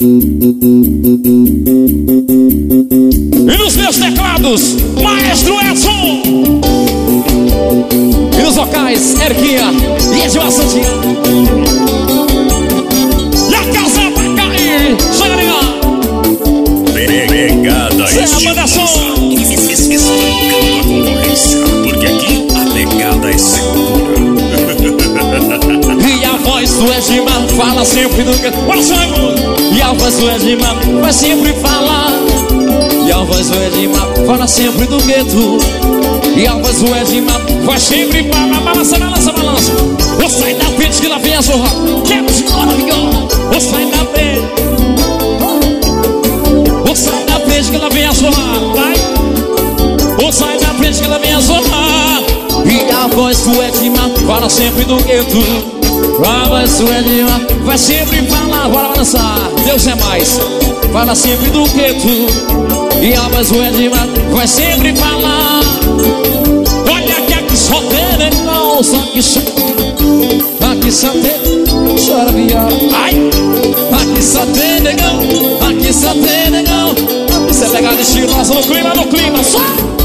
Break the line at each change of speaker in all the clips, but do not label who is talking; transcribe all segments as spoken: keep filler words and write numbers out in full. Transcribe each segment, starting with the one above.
E nos meus teclados, Maestro Edson. E nos vocais, Erquinha e Edmar Santinha. E a casa vai cair. Chega, ligar.
Pegada
estilosa.
Porque aqui a pegada é segura.
E a voz do Edmar fala sempre do que... Olha só, irmão. E a voz do Edmar vai sempre falar. E a voz do Edmar fala sempre do gueto. E a voz do Edmar vai sempre falar. Balança, balança, balança. Ou sai da frente que lá vem a zorra. Quero senhora viola. Ou sai da frente. Ou sai da frente que lá vem a zorra. Vai. Ou sai da frente que lá vem a zorra. E a voz do Edmar fala sempre do gueto. A voz do Edmar vai sempre falar. Bora balançar. Deus é mais. Fala sempre do gueto. E a voz do Edmar vai sempre falar. Olha que aqui só tem legal. Só que só aqui só tem. Chora viola. Ai. Aqui só tem legal. Aqui só tem legal. Você é legal de estilosa no clima, no clima. Só.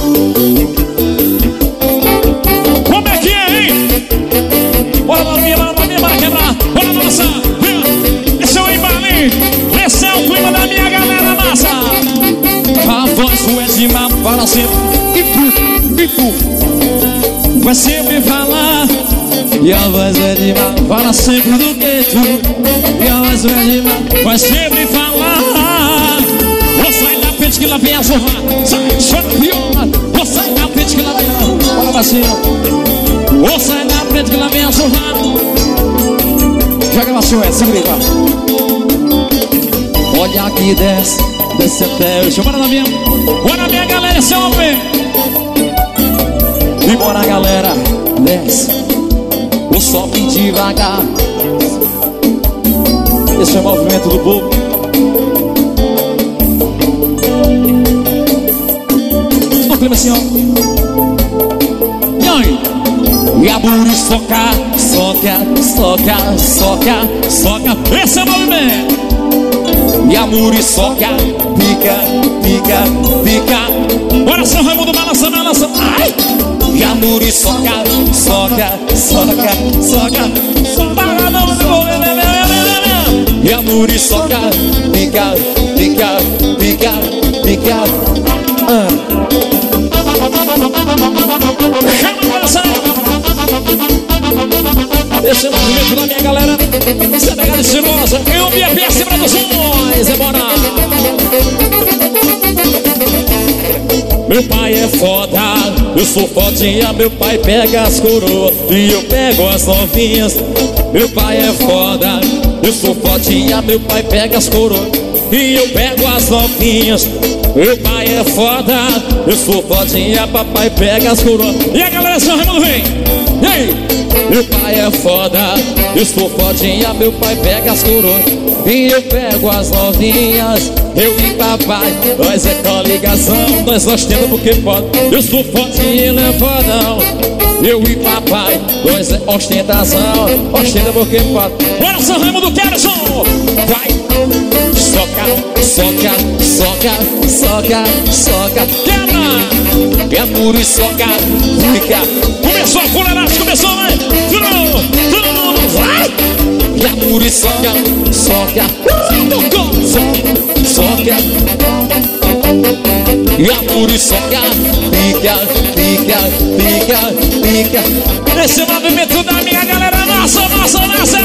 Como é que é, hein? Bora lá, minha, bora lá, minha, bora quebrar. Bora dançar. Esse é o embalo. Esse é o clima da minha galera massa. A voz do Edmar fala sempre. Ipu, ipu. Vai sempre falar. E a voz do Edmar fala sempre do gueto. E a voz do Edmar vai sempre falar. Vou sair da frente que lá vem a zorra. Sai, chora viola. Vou sair da frente que lá vem a... Bora pra cima. Vou sair da frente que lá vem a zorra. Joga lá, seu Ed, segura aí, pá. Olha aqui, desce. Desce até o chão. Bora na minha. Bora minha galera, esse é o homem. E bora galera, desce. O sol vem devagar. Esse é o movimento do povo. No clima assim, ó. E aí? E a buri soca, soca, soca, soca, soca. Esse é o movimento. E a muriçoca, pica, pica, pica. Bora, São Raimundo, balança, balança. Ai! E a muriçoca, soca, soca, soca, soca. E a muriçoca, pica, pica, pica, pica. Ah. Chama, balança. Esse é o movimento da minha galera. Você é pegada estilosa. E o B P S Produções. É bora. Meu pai é foda, eu sou fodinha. Meu pai pega as coroas e eu pego as novinhas. Meu pai é foda, eu sou fodinha. Meu pai pega as coroas e eu pego as novinhas. Meu pai é foda, eu sou fodinha. Papai pega as coroas. E a galera, São Raimundo vem. E aí? Meu pai é foda, eu sou fodinha. Meu pai pega as coroas e eu pego as novinhas. Eu e papai, nós é coligação. Nós ostentamos porque pode. Eu sou fodinha, ele é fodão. Eu e papai, nós é ostentação. Ostenta porque pode. Bora, São Raimundo, quero som. Vai. Soca, soca, soca, soca, soca. Quebra. É puro e soca. Fica. Começou a fuleiragem, começou, vai. Tudo, tudo, vai. É puro e soca, soca, soca, soca. E a puro e soca. Pica, pica, pica, pica. Esse é o movimento da minha galera. Nossa, nossa, nossa.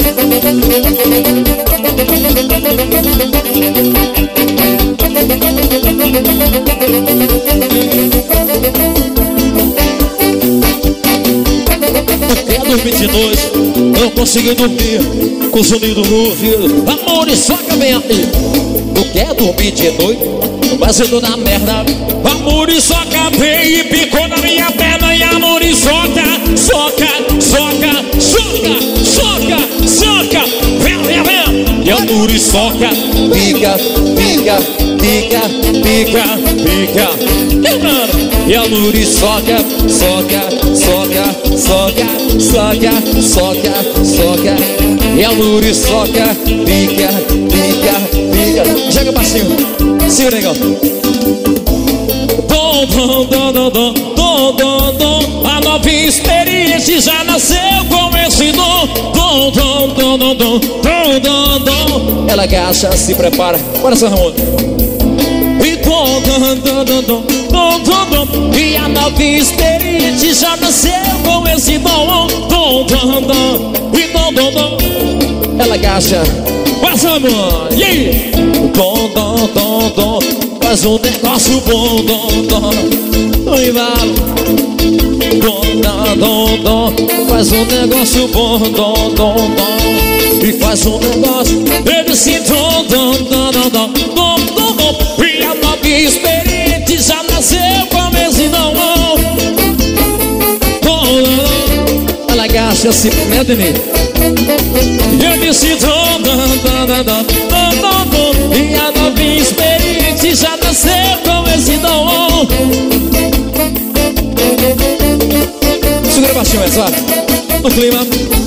Quero vinte e dois, não consegui dormir com o sonido no ouvido. Amor e soca bem aí. Eu quero dormir de noite, mas eu tô na merda. Amor e soca bem e picou na minha perna. E amor e soca, soca, soca, soca, soca, soca. Vem, vem, vem. E amor e soca, pica, pica, pica, pica, pica. Lembrando. E a muriçoca, soca, soca, soca, soca, soca, soca. E a muriçoca, pica, pica, Joga baixinho. Segura aí, igual. Dom, dom, dom, dom, dom, dom, dom, dom. A novinha experiente já nasceu com esse dom. Dom, dom, dom, dom, dom, dom, dom, dom. Ela agacha, se prepara. Bora, São Ramon. E dom, dom, dom, dom, dom, dom, dom, dom. E a novinha experiente já nasceu com esse dom. Dom, dom, dom. E dom, dom, dom. Ela agacha. Bora, São Ramon. E aí? Dom, dom, dom, dom. Faz um negócio bom, dom, dom. No embalo. Dom, dom, dom, dom. Faz um negócio bom, dom, dom, dom. E faz um negócio. Ele se dom, dom, dom, dom, dom, dom, dom, dom. E a novinha experiente já nasceu com esse dom, dom, dom, dom. Ela agacha assim, né, Denise? Eu disse dom, dom, dom, dom, dom, dom, dom. E a novinha experiente já nasceu com esse dom. Segura baixinho, é só no clima.